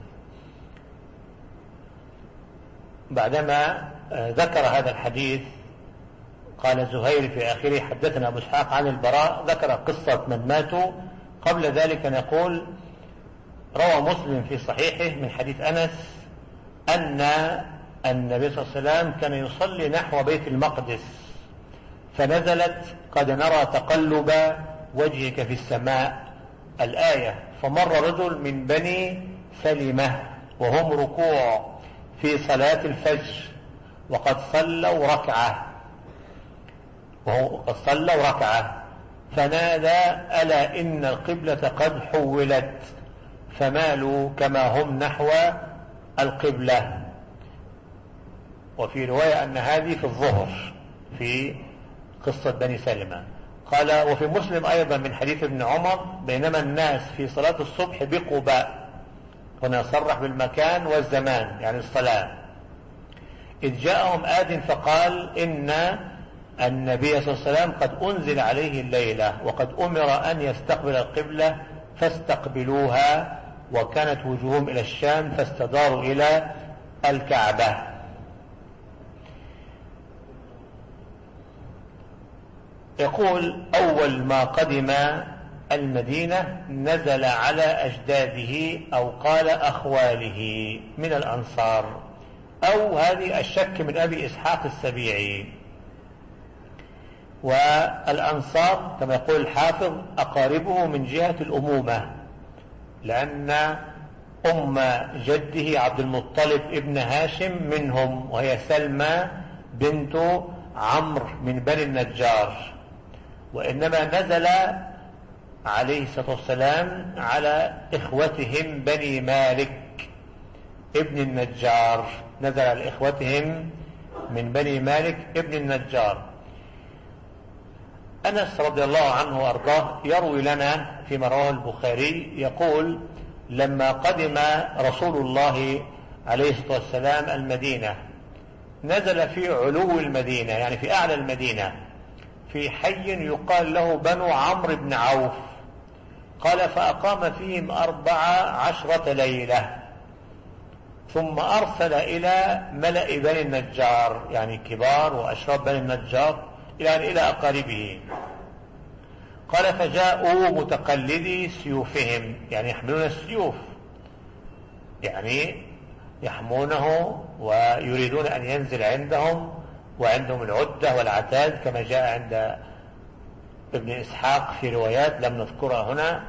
بعدما ذكر هذا الحديث قال زهير في آخره حدثنا أبو إسحاق عن البراء، ذكر قصة من ماتوا. قبل ذلك نقول روى مسلم في صحيحه من حديث أنس أن النبي صلى الله عليه وسلم كان يصلي نحو بيت المقدس، فنزلت قد نرى تقلب وجهك في السماء الآية، فمر رجل من بني سلمة وهم ركوع في صلاة الفجر وقد صلوا ركعة فنادى ألا إن القبلة قد حولت، فمالوا كما هم نحو القبلة. وفي رواية أن هذه في الظهر في قصة بني سلمة. قال وفي مسلم أيضا من حديث ابن عمر بينما الناس في صلاة الصبح بقباء، هنا صرح بالمكان والزمان يعني الصلاة، إذ جاءهم آد فقال إن النبي صلى الله عليه وسلم قد أنزل عليه الليلة وقد أمر أن يستقبل القبلة فاستقبلوها، وكانت وجوههم إلى الشام فاستداروا إلى الكعبة. يقول أول ما قدم المدينة نزل على أجداده أو قال أخواله من الأنصار، أو هذه الشك من أبي إسحاق السبيعي. والأنصار كما يقول الحافظ أقاربه من جهة الأمومة، لأن أم جده عبد المطلب ابن هاشم منهم، وهي سلمى بنت عمرو من بني النجار، وإنما نزل عليه الصلاة والسلام على إخوتهم بني مالك ابن النجار، نزل على إخوتهم من بني مالك ابن النجار. أنس رضي الله عنه وأرضاه يروي لنا فيما رواه البخاري يقول لما قدم رسول الله عليه الصلاة والسلام المدينة نزل في علو المدينة يعني في أعلى المدينة في حي يقال له بنو عمرو بن عوف. قال فأقام فيهم 14 ليلة ثم أرسل إلى ملأ بني النجار يعني كبار وأشراف بني النجار إلى أقاربه. قال فجاءوا متقلدي سيوفهم يعني يحملون السيوف يعني يحمونه ويريدون أن ينزل عندهم، وعندهم العدة والعتاد كما جاء عند ابن إسحاق في روايات لم نذكرها هنا.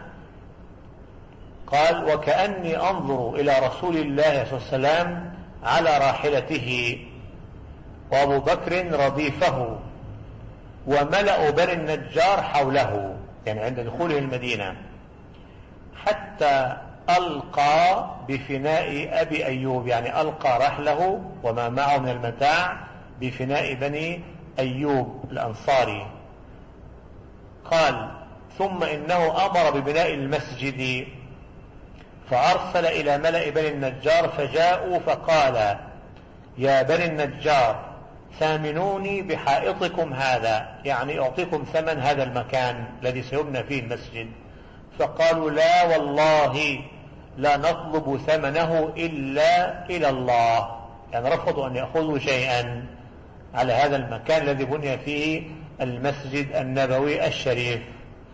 قال وكأني أنظر إلى رسول الله صلى الله عليه وسلم على راحلته وأبو بكر رديفه وملأ بني النجار حوله يعني عند دخوله المدينة، حتى ألقى بفناء أبي أيوب يعني ألقى رحله وما معه من المتاع بفناء بني أيوب الأنصاري. قال ثم إنه أمر ببناء المسجد فأرسل إلى ملأ بني النجار فجاءوا فقال يا بني النجار ثامنوني بحائطكم هذا يعني أعطيكم ثمن هذا المكان الذي سيبنى فيه المسجد. فقالوا لا والله لا نطلب ثمنه إلا إلى الله، يعني رفضوا أن يأخذوا شيئا على هذا المكان الذي بني فيه المسجد النبوي الشريف.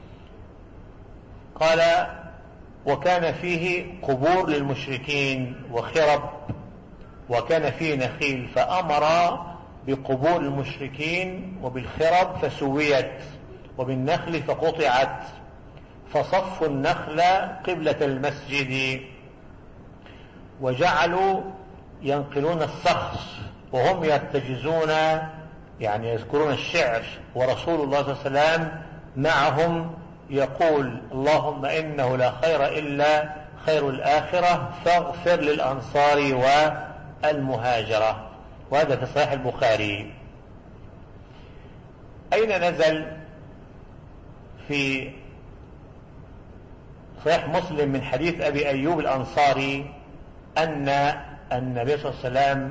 قال وكان فيه قبور للمشركين وخرب وكان فيه نخيل، فأمر بقبور المشركين وبالخرب فسويت وبالنخل فقطعت، فصفوا النخل قبلة المسجد وجعلوا ينقلون الصخر وهم يرتجزون يعني يذكرون الشعر، ورسول الله صلى الله عليه وسلم معهم يقول اللهم إنه لا خير إلا خير الآخرة فاغفر للأنصار والمهاجرة. وهذا في صحيح البخاري. أين نزل؟ في صحيح مسلم من حديث أبي أيوب الأنصاري أن النبي صلى الله عليه وسلم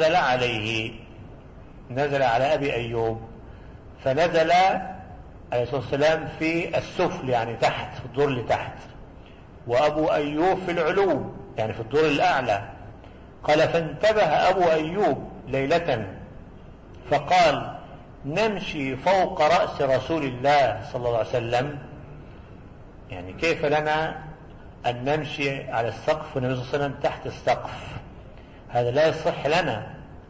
نزل على أبي أيوب، فنزل عليه الصلاة والسلام في السفل يعني تحت، في الدور اللي تحت، وأبو أيوب في العلو يعني في الدور الأعلى. قال فانتبه أبو أيوب ليلة فقال نمشي فوق رأس رسول الله صلى الله عليه وسلم، يعني كيف لنا أن نمشي على السقف والنبي صلى الله عليه وسلم تحت السقف؟ هذا لا يصح لنا.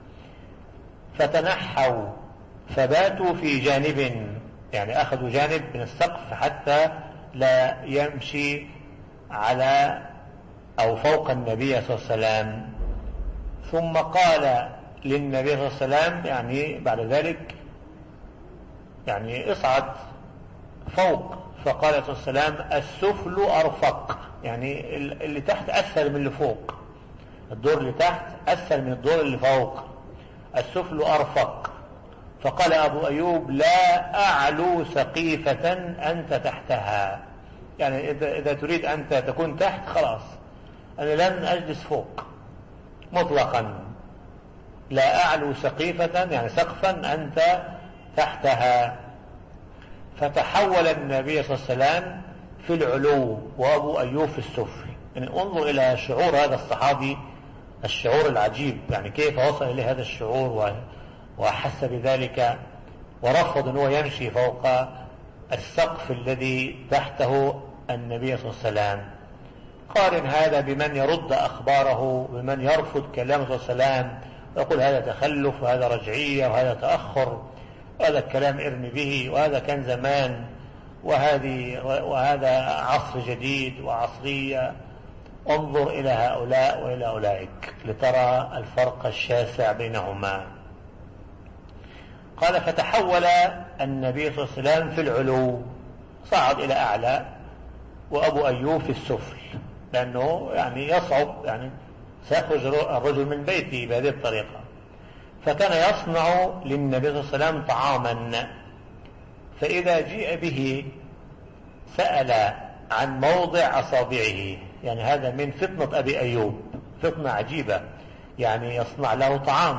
فتنحوا فباتوا في جانب، يعني أخذوا جانب من السقف حتى لا يمشي على أو فوق النبي صلى الله عليه وسلم. ثم قال للنبي صلى الله عليه وسلم يعني بعد ذلك يعني اصعد فوق، فقال صلى الله عليه وسلم السفل أرفق، يعني اللي تحت أسهل من اللي فوق، الدور اللي تحت أسهل من الدور اللي فوق، السفل أرفق. فقال أبو أيوب لا أعلو سقيفة أنت تحتها، يعني إذا تريد أنت تكون تحت خلاص أنا لن أجلس فوق مطلقا، لا أعلو سقيفة يعني سقفا أنت تحتها. فتحول النبي صلى الله عليه وسلم في العلو وأبو أيوب في السفل. يعني انظر إلى شعور هذا الصحابي، الشعور العجيب، يعني كيف وصل إليه هذا الشعور وأحس بذلك ورفض أنه يمشي فوق السقف الذي تحته النبي صلى الله عليه وسلم. قارن هذا بمن يرد أخباره، بمن يرفض كلام صلى الله عليه وسلم ويقول هذا تخلف وهذا رجعية وهذا تأخر وهذا الكلام ارمي به وهذا كان زمان وهذا عصر جديد وعصرية. انظر إلى هؤلاء وإلى أولئك لترى الفرق الشاسع بينهما. قال فتحول النبي صلى الله عليه وسلم في العلو، صعد إلى أعلى، وأبو أيوب في السفل، لأنه يعني يصعب، يعني سيخرج الرجل من بيته بهذه الطريقة. فكان يصنع للنبي صلى الله عليه وسلم طعاما، فإذا جيء به سأل عن موضع أصابعه، يعني هذا من فطنة أبي أيوب، فطنة عجيبة، يعني يصنع له طعام.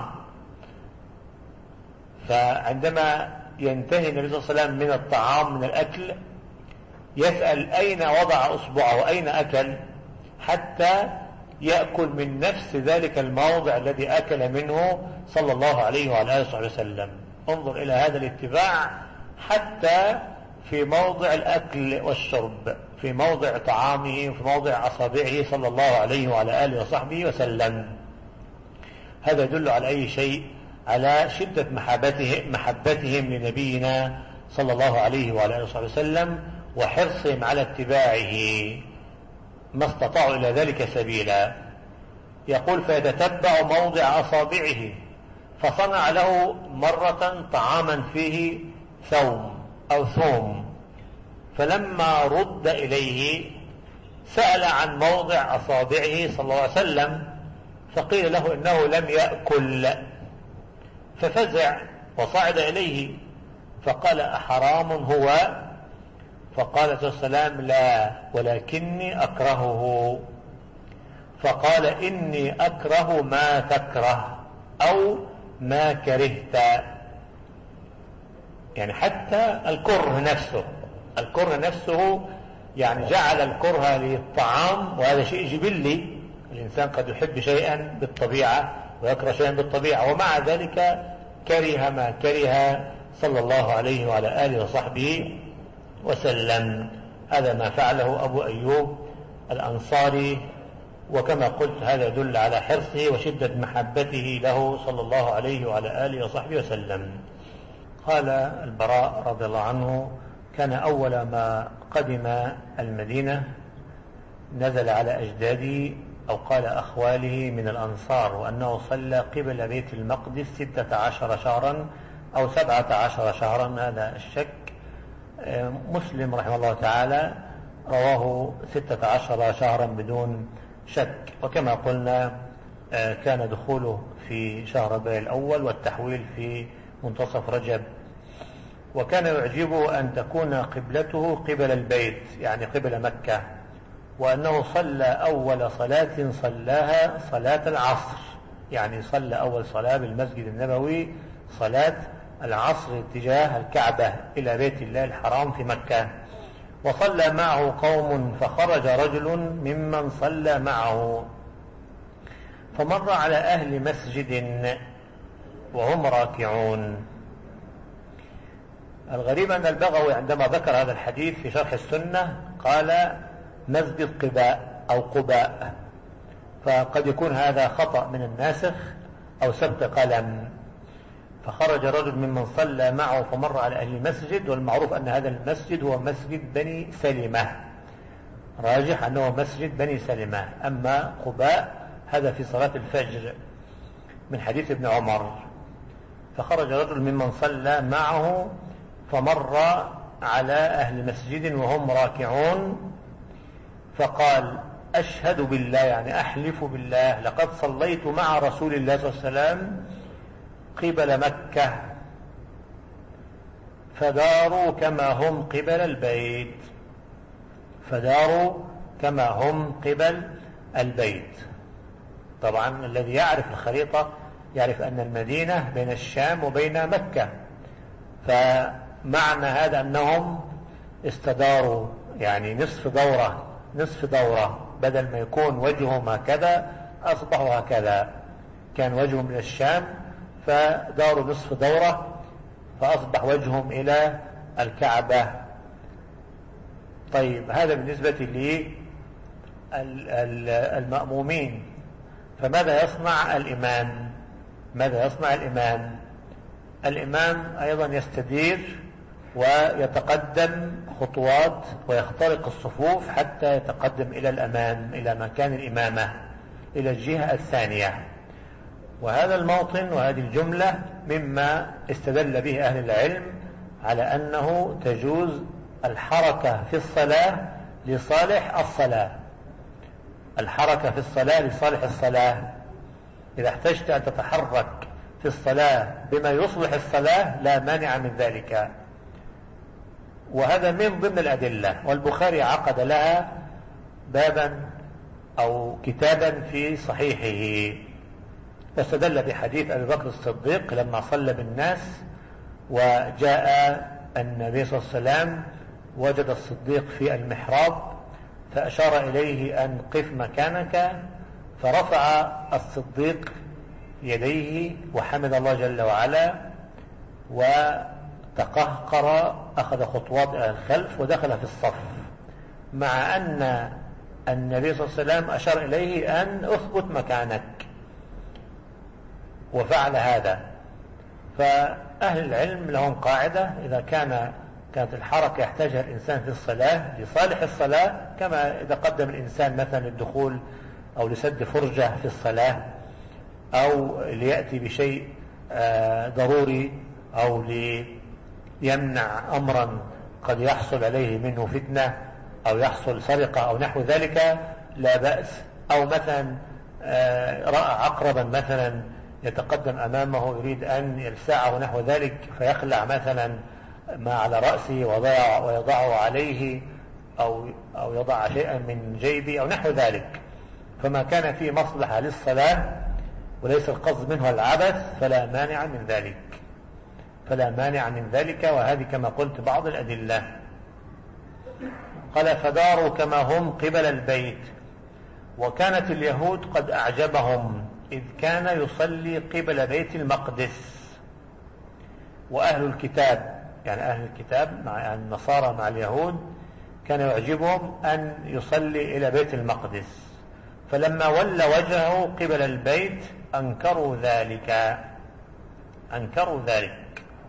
فعندما ينتهي النبي صلى الله عليه وسلم من الطعام من الأكل يسأل أين وضع أصبعه، أين أكل، حتى يأكل من نفس ذلك الموضع الذي أكل منه صلى الله عليه وعلى آله وسلم. انظر إلى هذا الاتباع حتى في موضع الأكل والشرب، في موضع طعامه وفي موضع أصابعه صلى الله عليه وعلى آله وصحبه وسلم. هذا يدل على أي شيء؟ على شدة محبتهم لنبينا صلى الله عليه وعلى آله وصحبه وسلم وحرصهم على اتباعه ما استطاعوا إلى ذلك سبيلا. يقول فيتتبع موضع أصابعه، فصنع له مرة طعاما فيه ثوم، فلما رد إليه سأل عن موضع أصابعه صلى الله عليه وسلم، فقيل له إنه لم يأكل، ففزع وصعد إليه فقال أحرام هو؟ فقال صلى الله عليه وسلم لا ولكني أكرهه. فقال إني أكره ما تكره أو ما كرهت، يعني حتى الكره نفسه يعني جعل الكره للطعام، وهذا شيء جبلي، الإنسان قد يحب شيئا بالطبيعة ويكره شيئا بالطبيعة، ومع ذلك كره ما كره صلى الله عليه وعلى آله وصحبه وسلم. هذا ما فعله أبو أيوب الأنصاري، وكما قلت هذا يدل على حرصه وشدة محبته له صلى الله عليه وعلى آله وصحبه وسلم. قال البراء رضي الله عنه كان أول ما قدم المدينة نزل على أجدادي أو قال أخواله من الأنصار، وأنه صلى قبل بيت المقدس 16 شهرا أو 17 شهرا، هذا الشك. مسلم رحمه الله تعالى رواه 16 شهرا بدون شك. وكما قلنا كان دخوله في شهر ربيع الأول والتحويل في منتصف رجب. وكان يعجبه أن تكون قبلته قبل البيت، يعني قبل مكة، وأنه صلى أول صلاة صلاها صلاة العصر، يعني صلى أول صلاة بالمسجد النبوي صلاة العصر اتجاه الكعبة إلى بيت الله الحرام في مكة. وصلى معه قوم فخرج رجل ممن صلى معه فمر على أهل مسجد وهم راكعون. الغريب أن البغوي عندما ذكر هذا الحديث في شرح السنة قال مسجد قباء أو قباء، فقد يكون هذا خطأ من الناسخ أو سبق قلم. فخرج رجل ممن صلى معه فمر على أهل المسجد، والمعروف أن هذا المسجد هو مسجد بني سلمة، راجح أنه مسجد بني سلمة. أما قباء هذا في صلاة الفجر من حديث ابن عمر. فخرج رجل ممن صلى معه فمر على أهل مسجد وهم راكعون فقال أشهد بالله، يعني أحلف بالله، لقد صليت مع رسول الله صلى الله عليه وسلم قبل مكة فداروا كما هم قبل البيت، فداروا كما هم قبل البيت. طبعا الذي يعرف الخريطة يعرف أن المدينة بين الشام وبين مكة، فمعنى هذا أنهم استداروا، يعني نصف دورة، بدل ما يكون وجههم هكذا أصبحوا هكذا، كان وجههم من الشام فداروا نصف دورة فأصبح وجههم إلى الكعبة. طيب هذا بالنسبة للمأمومين. فماذا يصنع الإمام؟ ماذا يصنع الإمام؟ الإمام أيضا يستدير ويتقدم خطوات ويخترق الصفوف حتى يتقدم إلى الأمام إلى مكان الإمامة إلى الجهة الثانية. وهذا الموطن وهذه الجملة مما استدل به أهل العلم على أنه تجوز الحركة في الصلاة لصالح الصلاة، الحركة في الصلاة لصالح الصلاة. إذا احتجت أن تتحرك في الصلاة بما يصلح الصلاة لا مانع من ذلك، وهذا من ضمن الأدلة. والبخاري عقد لها بابا أو كتابا في صحيحه، فاستدل بحديث أبي بكر الصديق لما صلى بالناس وجاء النبي صلى الله عليه وسلم وجد الصديق في المحراب فأشار إليه أن قف مكانك، فرفع الصديق يديه وحمد الله جل وعلا وتقهقر، أخذ خطوات إلى الخلف ودخل في الصف، مع أن النبي صلى الله عليه وسلم أشار إليه أن أثبت مكانك، وفعل هذا. فأهل العلم لهم قاعدة: إذا كانت الحركة يحتاجها الإنسان في الصلاة لصالح الصلاة، كما إذا قدم الإنسان مثلا للدخول أو لسد فرجة في الصلاة أو ليأتي بشيء ضروري أو ليمنع أمرا قد يحصل عليه منه فتنة أو يحصل سرقة أو نحو ذلك لا بأس. أو مثلا رأى عقربا مثلا يتقدم أمامه يريد أن يلسعه نحو ذلك فيخلع مثلا ما على رأسه ويضعه عليه أو يضع شيئا من جيبه أو نحو ذلك، فما كان فيه مصلحة للصلاة وليس القصد منه العبث فلا مانع من ذلك. وهذه كما قلت بعض الأدلة. قال فداروا كما هم قبل البيت. وكانت اليهود قد أعجبهم إذ كان يصلي قبل بيت المقدس، وأهل الكتاب يعني أهل الكتاب مع النصارى مع اليهود كان يعجبهم أن يصلي إلى بيت المقدس، فلما ولى وجهه قبل البيت أنكروا ذلك.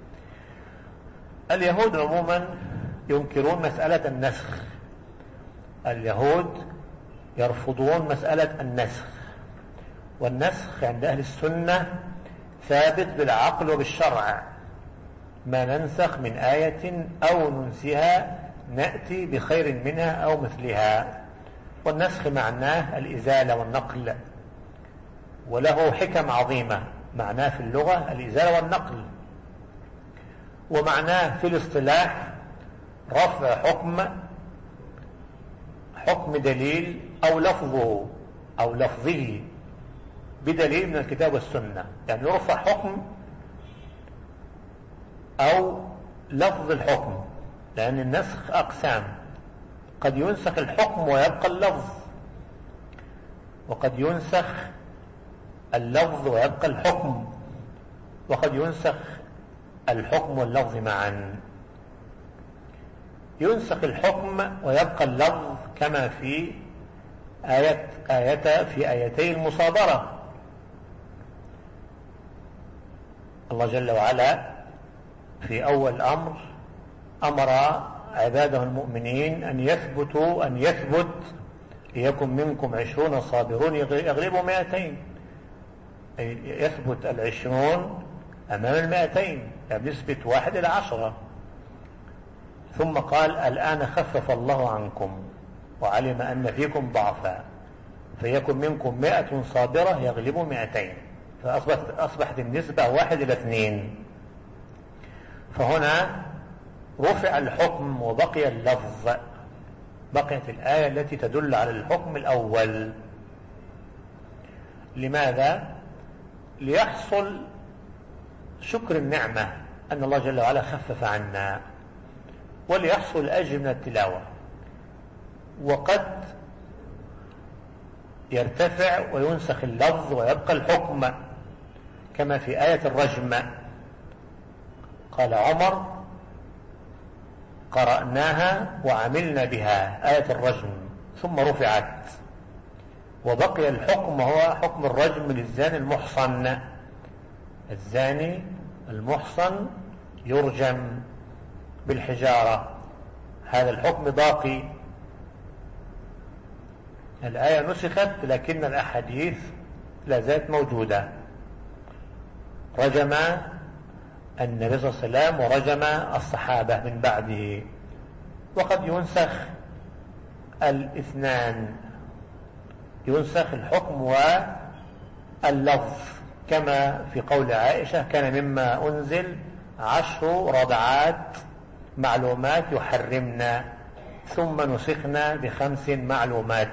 اليهود عموما ينكرون مسألة النسخ، اليهود يرفضون مسألة النسخ، والنسخ عند أهل السنة ثابت بالعقل وبالشرع، ما ننسخ من آية أو ننسها نأتي بخير منها أو مثلها. والنسخ معناه الإزالة والنقل، وله حكم عظيمة. معناه في اللغة الإزالة والنقل، ومعناه في الاصطلاح رفع حكم دليل أو لفظه أو لفظه بدليل من الكتاب والسنة، يعني يرفع حكم أو لفظ الحكم، لأن النسخ أقسام، قد ينسخ الحكم ويبقى اللفظ، وقد ينسخ اللفظ ويبقى الحكم، وقد ينسخ الحكم واللفظ معا. ينسخ الحكم ويبقى اللفظ كما في آيتي المصابرة. الله جل وعلا في أول الأمر أمر عباده المؤمنين أن يثبت ليكن منكم 20 صابرون يغلبوا 200، يثبت 20 أمام 200، يعني بنسبة 1:10. ثم قال الآن خفف الله عنكم وعلم أن فيكم ضعفا فيكن منكم 100 صابرة يغلبوا 200، فأصبحت النسبة 1:2. فهنا رفع الحكم وبقي اللفظ، بقيت الآية التي تدل على الحكم الأول. لماذا؟ ليحصل شكر النعمة أن الله جل وعلا خفف عنا، وليحصل الأجر من التلاوة. وقد يرتفع وينسخ اللفظ ويبقى الحكم، كما في آية الرجم. قال عمر قرأناها وعملنا بها، آية الرجم، ثم رفعت وبقي الحكم هو حكم الرجم للزاني المحصن. الزاني المحصن يرجم بالحجارة، هذا الحكم باقي. الآية نسخت لكن الأحاديث لا زالت موجودة. رجم النبي صلى الله عليه وسلم ورجم الصحابة من بعده. وقد ينسخ الاثنان، ينسخ الحكم واللفظ، كما في قول عائشة كان مما أنزل 10 رضعات معلومات يحرمنا ثم نسخنا ب5 معلومات.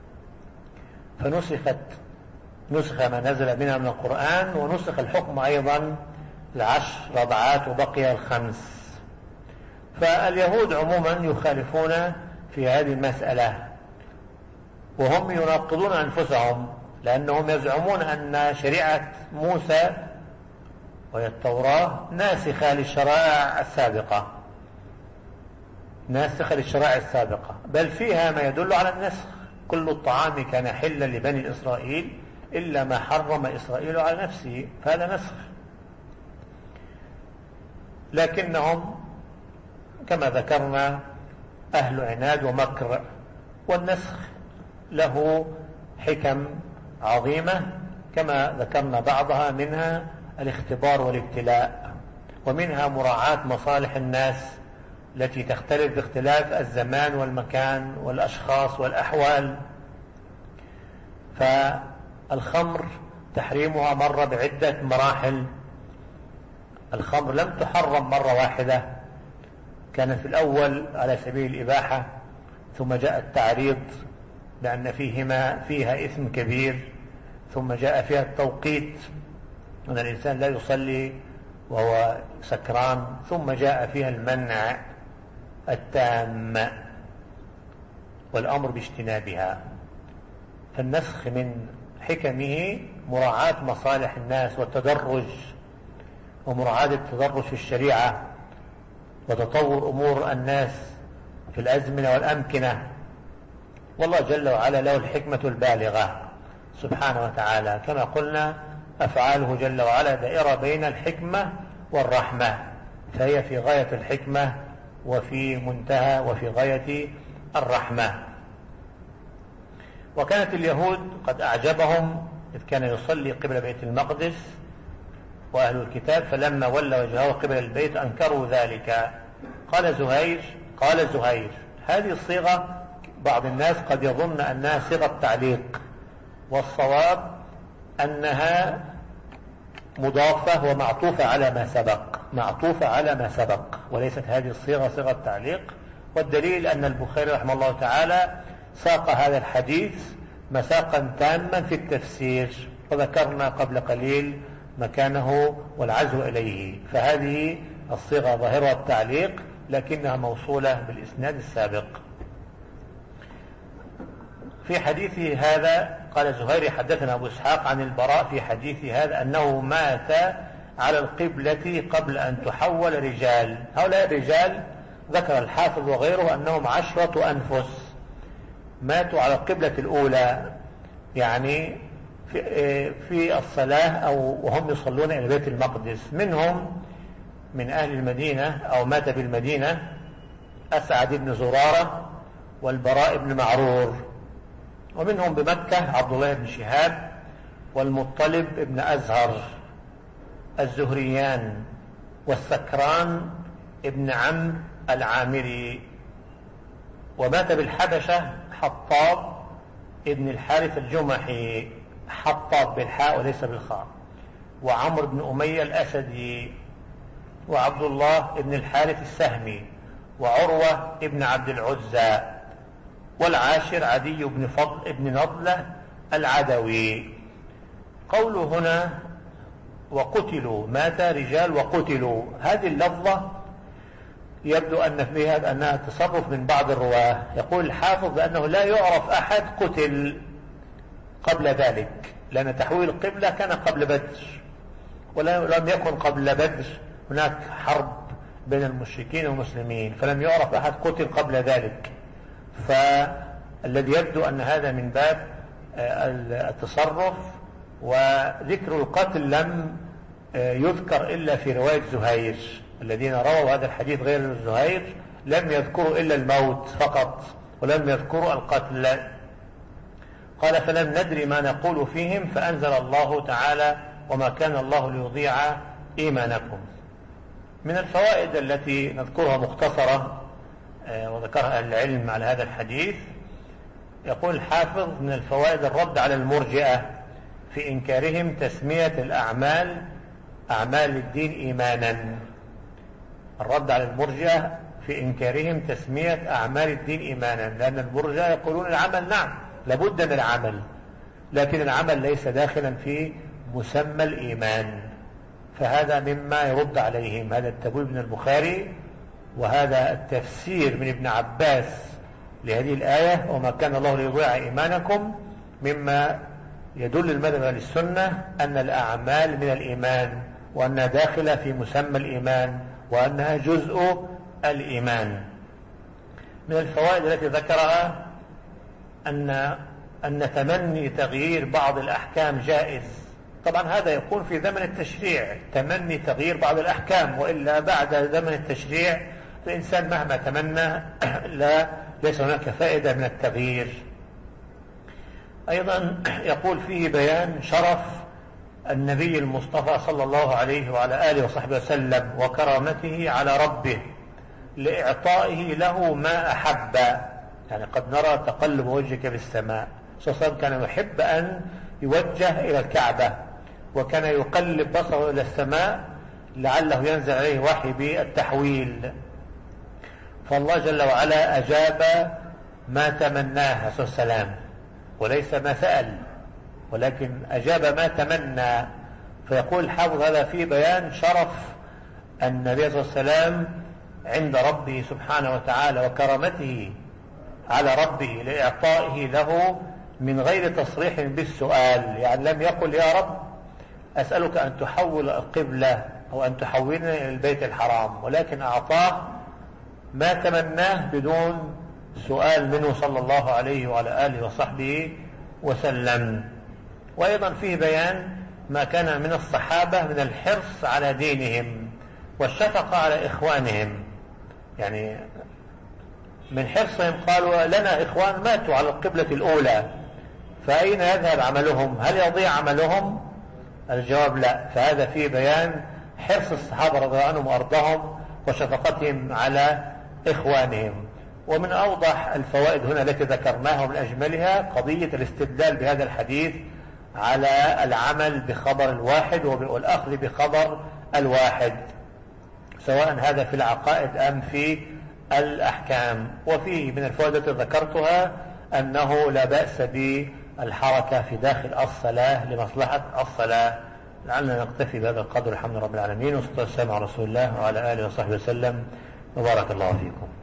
نسخ ما نزل منها من القرآن، ونسخ الحكم أيضا 10 رضعات وبقي 5. فاليهود عموما يخالفون في هذه المسألة، وهم يناقضون أنفسهم، لأنهم يزعمون أن شريعة موسى وهي التوراة ناسخة للشرائع السابقة، بل فيها ما يدل على النسخ. كل الطعام كان حلا لبني إسرائيل إلا ما حرم إسرائيل على نفسه، فهذا نسخ. لكنهم كما ذكرنا أهل عناد ومكر، والنسخ له حكم عظيمة كما ذكرنا بعضها، منها الاختبار والابتلاء، ومنها مراعاة مصالح الناس التي تختلف باختلاف الزمان والمكان والأشخاص والأحوال. فالخمر تحريمها مر بعدة مراحل. الخمر لم تحرم مرة واحدة، كان في الأول على سبيل الإباحة، ثم جاء التعريض لأن فيها إثم كبير، ثم جاء فيها التوقيت أن الإنسان لا يصلي وهو سكران، ثم جاء فيها المنع التام والأمر باجتنابها. فالنسخ من حكمه مراعاة مصالح الناس والتدرج، ومراعاة التدرج في الشريعة وتطور أمور الناس في الأزمنة والأمكنة. والله جل وعلا له الحكمة البالغة سبحانه وتعالى، كما قلنا أفعاله جل وعلا دائرة بين الحكمة والرحمة، فهي في غاية الحكمة وفي منتهى وفي غاية الرحمة. وكانت اليهود قد أعجبهم إذ كان يصلي قبل بيت المقدس وأهل الكتاب، فلما ولى وجهه قبل البيت أنكروا ذلك. قال زهير هذه الصيغة بعض الناس قد يظن أنها صيغة تعليق، والصواب أنها مضافة ومعطوفة على ما سبق، وليست هذه الصيغة صيغة تعليق. والدليل أن البخاري رحمه الله تعالى ساق هذا الحديث مساقا تاما في التفسير، وذكرنا قبل قليل مكانه والعزو إليه. فهذه الصيغة ظاهرة التعليق لكنها موصولة بالإسناد السابق. في حديثه هذا قال زهير حدثنا أبو إسحاق عن البراء في حديثه هذا أنه مات على القبلة قبل أن تحول رجال. هؤلاء الرجال ذكر الحافظ وغيره أنهم 10 أنفس ماتوا على القبلة الأولى، يعني في الصلاة أو وهم يصلون إلى بيت المقدس. منهم من أهل المدينة أو مات بالمدينة أسعد بن زرارة والبراء بن معرور، ومنهم بمكة عبد الله بن شهاب والمطلب بن أزهر الزهريان والسكران ابن عمرو العامري. ومات بالحبشة حطاب ابن الحارث الجمحي، حطاب بالحاء وليس بالخاء، وعمرو بن أمية الأسدي، وعبد الله ابن الحارث السهمي، وعروة ابن عبد العزى، والعاشر عدي بن فضل ابن نضلة العدوي. قوله هنا وقتلوا، مات رجال وقتلوا، هذه اللفظة يبدو أن فيها أنها تصرف من بعض الرواة. يقول الحافظ بأنه لا يعرف أحد قتل قبل ذلك، لأن تحويل القبلة كان قبل بدر، ولم يكن قبل بدر هناك حرب بين المشركين والمسلمين، فلم يعرف أحد قتل قبل ذلك. فالذي يبدو أن هذا من باب التصرف، وذكر القتل لم يذكر إلا في رواية زهير. الذين رووا هذا الحديث غير زهير لم يذكروا إلا الموت فقط ولم يذكروا القتل. قال فلم ندري ما نقول فيهم فأنزل الله تعالى وما كان الله ليضيع إيمانكم. من الفوائد التي نذكرها مختصرة وذكرها أهل العلم على هذا الحديث، يقول الحافظ من الفوائد الرد على المرجئة في إنكارهم تسمية الأعمال أعمال الدين إيمانا. الرد على المرجئة في إنكارهم تسمية أعمال الدين إيمانا، لأن المرجئة يقولون العمل نعم لابد من العمل، لكن العمل ليس داخلا في مسمى الإيمان، فهذا مما يرد عليهم. هذا التبويب من البخاري وهذا التفسير من ابن عباس لهذه الآية وما كان الله ليضيع إيمانكم مما يدل المذهب للسنة أن الأعمال من الإيمان، وأنها داخلة في مسمى الإيمان، وأنها جزء الإيمان. من الفوائد التي ذكرها أن تمني تغيير بعض الأحكام جائز. طبعا هذا يكون في زمن التشريع، تمني تغيير بعض الأحكام، وإلا بعد زمن التشريع الإنسان مهما تمنى ليس هناك فائدة من التغيير. أيضا يقول فيه بيان شرف النبي المصطفى صلى الله عليه وعلى آله وصحبه وسلم وكرامته على ربه لإعطائه له ما أحب. يعني قد نرى تقلب وجهك في السماء، صلى الله عليه وسلم كان يحب أن يوجه إلى الكعبة، وكان يقلب بصره إلى السماء لعله ينزل عليه وحي بالتحويل، فالله جل وعلا أجاب ما تمناه صلى الله عليه وسلم، وليس ما سأل، ولكن أجاب ما تمنى. فيقول الحافظ هذا في بيان شرف النبي صلى الله عليه وسلم عند ربه سبحانه وتعالى وكرامته على ربه لإعطائه له من غير تصريح بالسؤال. يعني لم يقل يا رب أسألك أن تحول القبلة أو أن تحولنا إلى البيت الحرام، ولكن أعطاه ما تمناه بدون سؤال منه صلى الله عليه وعلى آله وصحبه وسلم. وأيضا فيه بيان ما كان من الصحابة من الحرص على دينهم والشفقة على إخوانهم. يعني من حرصهم قالوا لنا إخوان ماتوا على القبلة الأولى، فأين يذهب عملهم؟ هل يضيع عملهم؟ الجواب لا. فهذا فيه بيان حرص الصحابة رضي الله عنهم وأرضاهم وشفقتهم على إخوانهم. ومن أوضح الفوائد هنا التي ذكرناها من أجملها قضية الاستدلال بهذا الحديث على العمل بخبر الواحد والأخذ بخبر الواحد، سواء هذا في العقائد أم في الأحكام. وفيه من الفوائد التي ذكرتها أنه لا بأس بالحركة في داخل الصلاة لمصلحة الصلاة. لعلنا نكتفي بهذا القدر. الحمد لله رب العالمين، والصلاة والسلام على رسول الله وعلى آله وصحبه وسلم، وبارك الله فيكم.